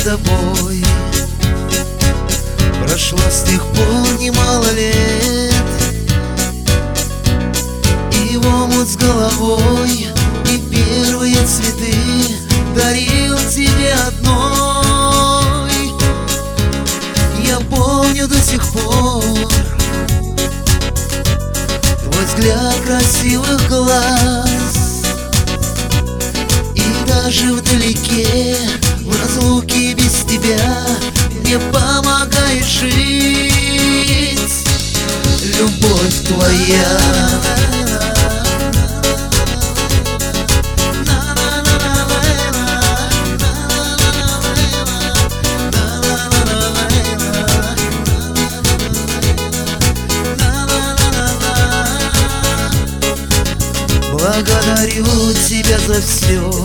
с тобой. Прошло с тех пор немало лет, и в омут с головой, и первые цветы дарил тебе одной. Я помню до сих пор твой взгляд красивых глаз, и даже вдалеке, в разлуке без тебя, мне помогает жить любовь твоя. Благодарю тебя за все.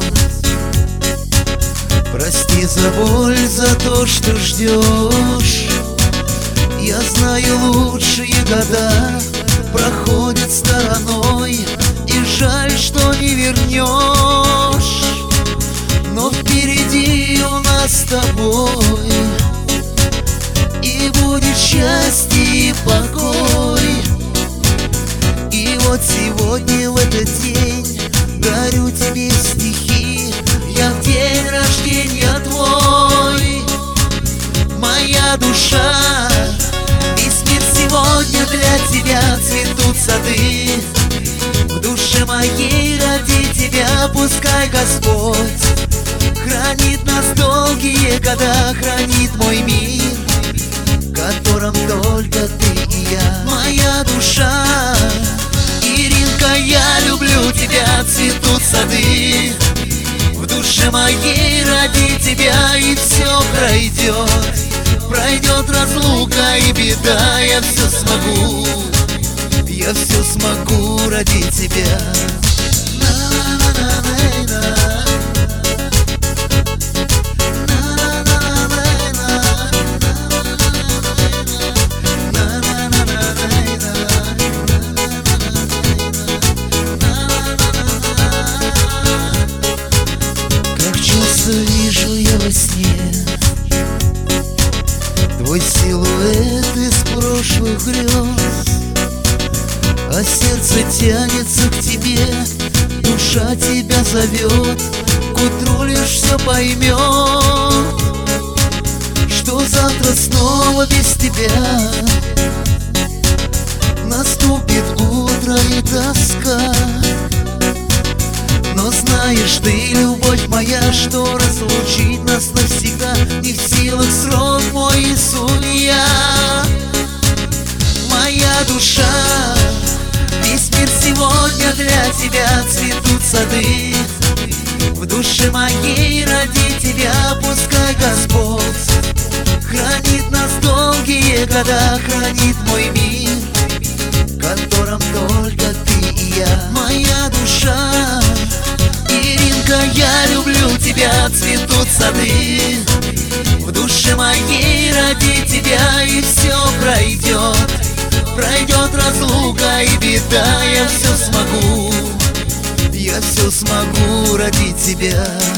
Прости за боль, за то, что ждешь. Я знаю, лучшие года проходят стороной, и жаль, что не вернешь. Но впереди у нас с тобой и будет счастье и покой. И вот сегодня, в этот день, дарю тебе стихи. Я в день рождения твой, моя душа. Весь мир сегодня для тебя, цветут сады. В душе моей ради тебя пускай Господь хранит нас долгие года, хранит мой мир, в котором только ты и я. Моя душа, Иринка, я люблю тебя, цветут сады. В душе моей ради тебя, и все пройдет. Пройдет разлука и беда, я все смогу. Я все смогу ради тебя. Вижу я во сне твой силуэт из прошлых грез, а сердце тянется к тебе, душа тебя зовет. К утру лишь все поймет, что завтра снова без тебя наступит утро и тоска. Но знаешь ты, любовь моя, что разлучить нас навсегда не в силах срок мой и судья. Моя душа, весь мир сегодня для тебя, цветут сады. В душе моей ради тебя пускай Господь хранит нас долгие года, хранит мой мир, в котором только ты и я. Моя душа, Иринка, я люблю тебя, цветут сады. В душе моей ради тебя, и все пройдет. Пройдет разлука и беда, я все смогу. Я все смогу ради тебя.